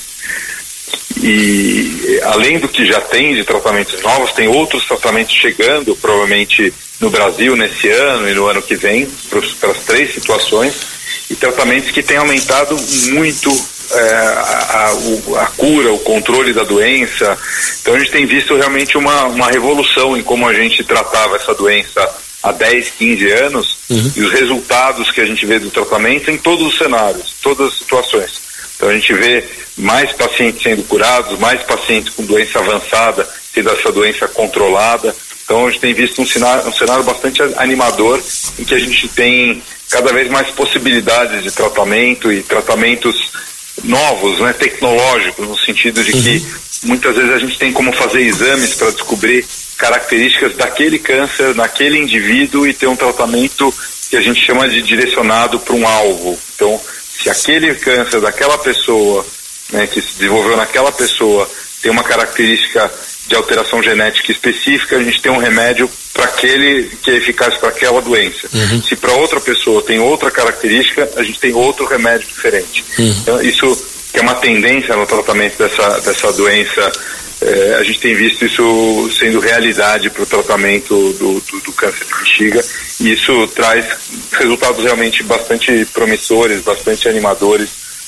E além do que já tem de tratamentos novos, tem outros tratamentos chegando, provavelmente no Brasil nesse ano e no ano que vem, para as 3 situações, e tratamentos que têm aumentado muito a cura, o controle da doença. Então a gente tem visto realmente uma revolução em como a gente tratava essa doença há 10, 15 anos, e os resultados que a gente vê do tratamento em todos os cenários, todas as situações. Então a gente vê mais pacientes sendo curados, mais pacientes com doença avançada, tendo essa doença controlada. Então a gente tem visto um cenário bastante animador, em que a gente tem cada vez mais possibilidades de tratamento e tratamentos novos, né, tecnológicos, no sentido de que muitas vezes a gente tem como fazer exames para descobrir características daquele câncer, naquele indivíduo, e ter um tratamento que a gente chama de direcionado para um alvo. Então, se aquele câncer daquela pessoa, né, que se desenvolveu naquela pessoa, tem uma característica de alteração genética específica, a gente tem um remédio para aquele que é eficaz para aquela doença. Se para outra pessoa tem outra característica, a gente tem outro remédio diferente. Então, isso que é uma tendência no tratamento dessa doença. A gente tem visto isso sendo realidade para o tratamento do câncer de bexiga, e isso traz resultados realmente bastante promissores, bastante animadores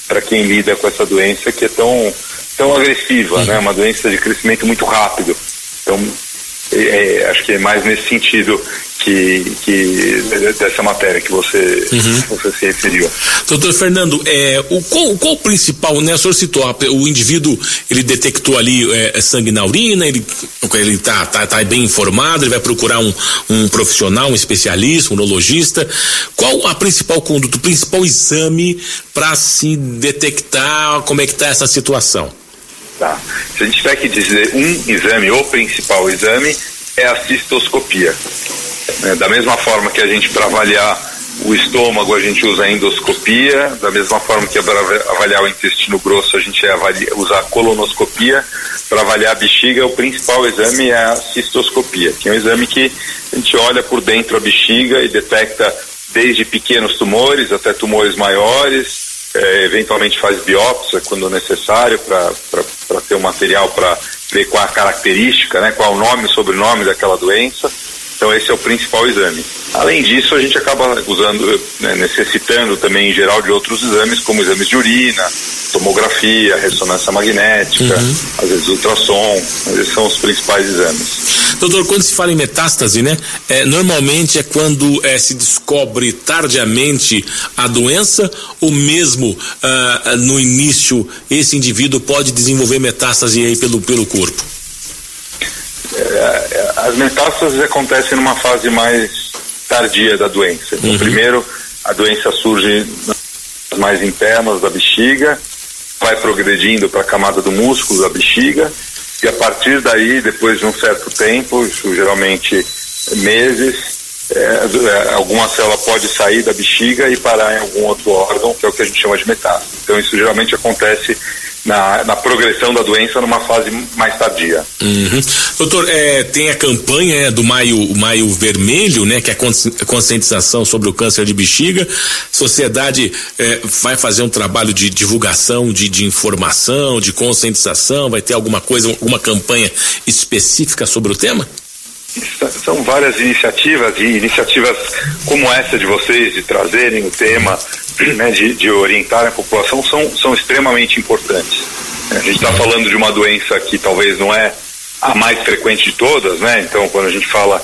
para quem lida com essa doença que é tão agressiva, né? Uma doença de crescimento muito rápido. Então, acho que é mais nesse sentido que dessa matéria que você se referiu. Doutor Fernando, qual o principal, né? O senhor citou, o indivíduo, ele detectou ali sangue na urina, ele tá bem informado, ele vai procurar um profissional, um especialista, um urologista. Qual a principal conduta, o principal exame para se detectar como é que está essa situação? Tá. Se a gente tiver que dizer um exame, o principal exame é a cistoscopia. Da mesma forma que a gente, para avaliar o estômago, a gente usa a endoscopia, da mesma forma que para avaliar o intestino grosso, a gente usa a colonoscopia. Para avaliar a bexiga, o principal exame é a cistoscopia, que é um exame que a gente olha por dentro da bexiga e detecta desde pequenos tumores até tumores maiores. Eventualmente faz biópsia quando necessário para ter um material para ver qual a característica, né, qual o nome e sobrenome daquela doença. Então esse é o principal exame. Além disso, a gente acaba usando, necessitando também em geral de outros exames, como exames de urina, tomografia, ressonância magnética, às vezes ultrassom. Esses são os principais exames. Doutor, quando se fala em metástase, né? Normalmente é quando se descobre tardiamente a doença, ou mesmo no início esse indivíduo pode desenvolver metástase aí pelo corpo? As metástases acontecem numa fase mais tardia da doença. Então, primeiro, a doença surge nas mais internas da bexiga, vai progredindo para a camada do músculo da bexiga, e a partir daí, depois de um certo tempo, isso geralmente meses, alguma célula pode sair da bexiga e parar em algum outro órgão, que é o que a gente chama de metástase. Então isso geralmente acontece na progressão da doença numa fase mais tardia. Doutor, tem a campanha do Maio Vermelho, né, que é a conscientização sobre o câncer de bexiga. A sociedade vai fazer um trabalho de divulgação, de informação, de conscientização, vai ter alguma campanha específica sobre o tema? São várias iniciativas, e iniciativas como essa de vocês, de trazerem o tema, né, de orientar a população, são extremamente importantes. A gente está falando de uma doença que talvez não é a mais frequente de todas, né? Então, quando a gente fala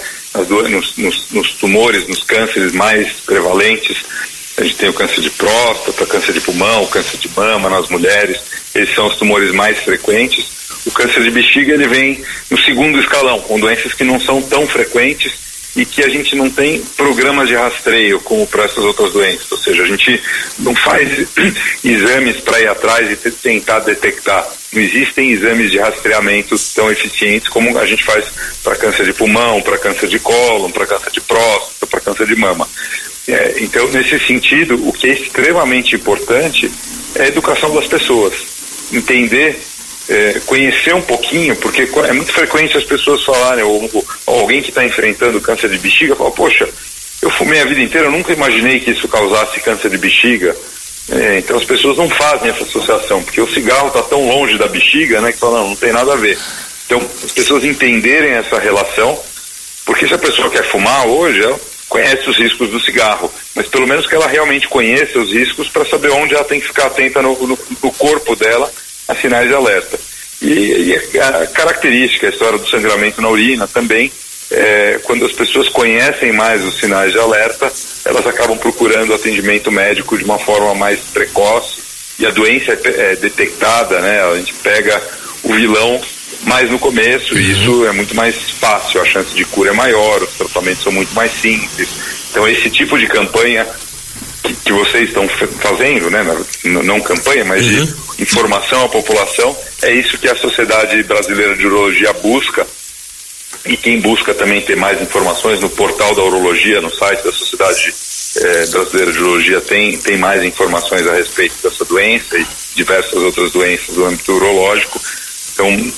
nos tumores, nos cânceres mais prevalentes, a gente tem o câncer de próstata, câncer de pulmão, câncer de mama nas mulheres, esses são os tumores mais frequentes. O câncer de bexiga, ele vem no segundo escalão, com doenças que não são tão frequentes e que a gente não tem programas de rastreio como para essas outras doenças. Ou seja, a gente não faz exames para ir atrás e tentar detectar. Não existem exames de rastreamento tão eficientes como a gente faz para câncer de pulmão, para câncer de cólon, para câncer de próstata, para câncer de mama. Então, nesse sentido, o que é extremamente importante é a educação das pessoas. Entender, conhecer um pouquinho, porque é muito frequente as pessoas falarem, ou alguém que está enfrentando câncer de bexiga fala, poxa, eu fumei a vida inteira, eu nunca imaginei que isso causasse câncer de bexiga. Então as pessoas não fazem essa associação, porque o cigarro está tão longe da bexiga, né, que falam, não tem nada a ver. Então as pessoas entenderem essa relação, porque se a pessoa quer fumar hoje, ela conhece os riscos do cigarro, mas pelo menos que ela realmente conheça os riscos para saber onde ela tem que ficar atenta no corpo dela a sinais de alerta. E a característica, a história do sangramento na urina também, quando as pessoas conhecem mais os sinais de alerta, elas acabam procurando atendimento médico de uma forma mais precoce, e a doença é detectada, né? A gente pega o vilão mais no começo, e isso é muito mais fácil, a chance de cura é maior, os tratamentos são muito mais simples. Então esse tipo de campanha que vocês estão fazendo, né, não campanha, mas de informação à população, é isso que a Sociedade Brasileira de Urologia busca, e quem busca também ter mais informações no portal da urologia, no site da Sociedade Brasileira de Urologia tem mais informações a respeito dessa doença e diversas outras doenças do âmbito urológico. Então,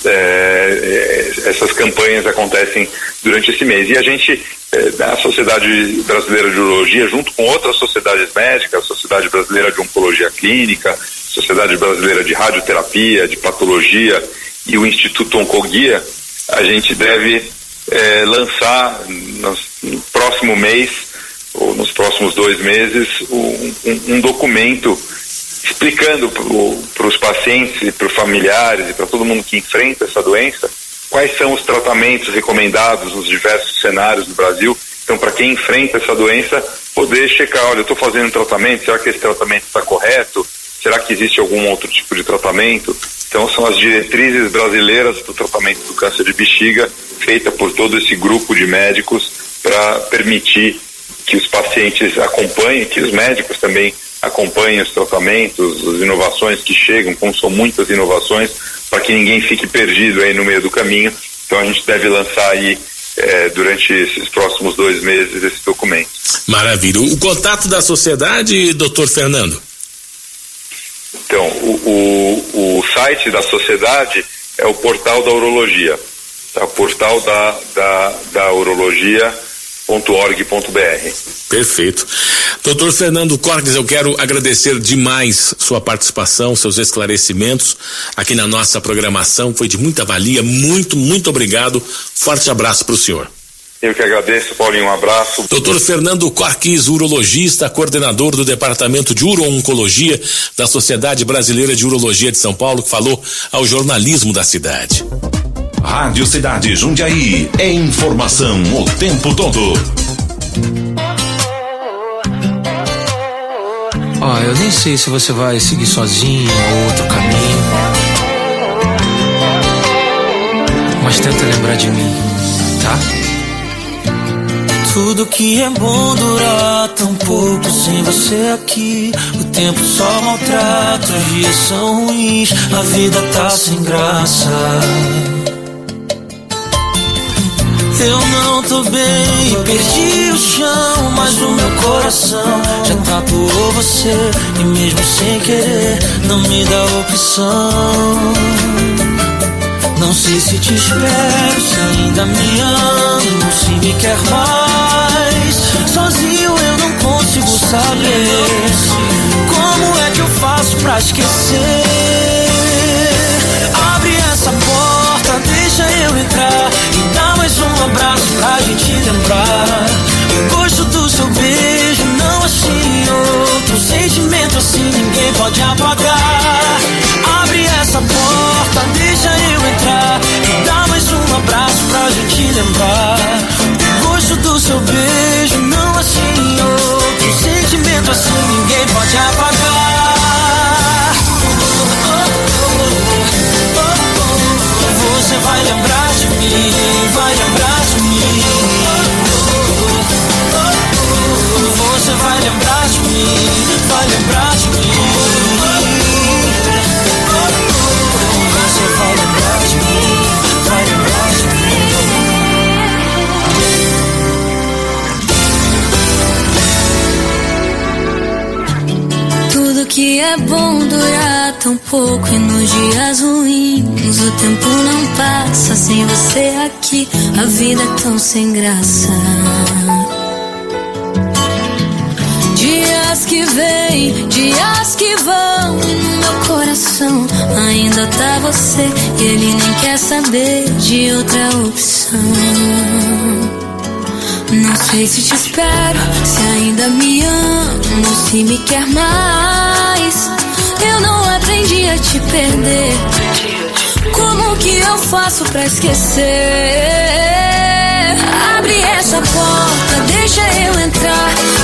essas campanhas acontecem durante esse mês. E a gente, a Sociedade Brasileira de Urologia, junto com outras sociedades médicas, a Sociedade Brasileira de Oncologia Clínica, a Sociedade Brasileira de Radioterapia, de Patologia e o Instituto Oncoguia, a gente deve lançar no próximo mês, ou nos próximos 2 meses, um documento explicando para os pacientes e para os familiares e para todo mundo que enfrenta essa doença quais são os tratamentos recomendados nos diversos cenários do Brasil. Então, para quem enfrenta essa doença, poder checar, olha, eu estou fazendo um tratamento, será que esse tratamento está correto? Será que existe algum outro tipo de tratamento? Então, são as diretrizes brasileiras do tratamento do câncer de bexiga, feita por todo esse grupo de médicos para permitir que os pacientes acompanhem, que os médicos também acompanhem os tratamentos, as inovações que chegam, como são muitas inovações, para que ninguém fique perdido aí no meio do caminho. Então, a gente deve lançar aí durante esses próximos 2 meses esse documento. Maravilha. O contato da sociedade, doutor Fernando? Então, o site da sociedade é o portal da urologia, tá? O portal da urologia.org.br. Perfeito. Doutor Fernando Corques, eu quero agradecer demais sua participação, seus esclarecimentos aqui na nossa programação, foi de muita valia, muito obrigado, forte abraço para o senhor. Eu que agradeço, Paulinho, um abraço. Dr. Fernando Corques, urologista, coordenador do Departamento de Uro-Oncologia da Sociedade Brasileira de Urologia de São Paulo, que falou ao jornalismo da cidade. Rádio Cidade Jundiaí, é informação o tempo todo. Eu nem sei se você vai seguir sozinho ou outro caminho, mas tenta lembrar de mim, tá? Tudo que é bom dura tão pouco sem você aqui. O tempo só maltrata, os dias são ruins, a vida tá sem graça. Eu não tô bem, perdi o chão, mas o meu coração já tatuou você. E mesmo sem querer, não me dá opção. Não sei se te espero, se ainda me amo, se me quer mais. Sozinho eu não consigo saber como é que eu faço pra esquecer. Abre essa porta, deixa eu entrar e dá mais um abraço pra gente lembrar o gosto do seu beijo, não assim outro sentimento assim ninguém pode apagar. Abre essa porta, deixa eu entrar e dá mais um abraço pra gente lembrar o gosto do seu beijo, não assim outro sentimento assim ninguém pode apagar. Você vai lembrar de mim, vai lembrar de mim. Você vai lembrar de mim, vai lembrar de mim. Você vai lembrar de mim, vai lembrar de mim. Tudo que é bom dura tão pouco e nos dias ruins o tempo não passa sem você aqui, a vida é tão sem graça. Dias que vêm, dias que vão, no meu coração ainda tá você e ele nem quer saber de outra opção. Não sei se te espero, se ainda me amo, se me quer mais. Eu não aprendi a te perder, como que eu faço pra esquecer? Abre essa porta, deixa eu entrar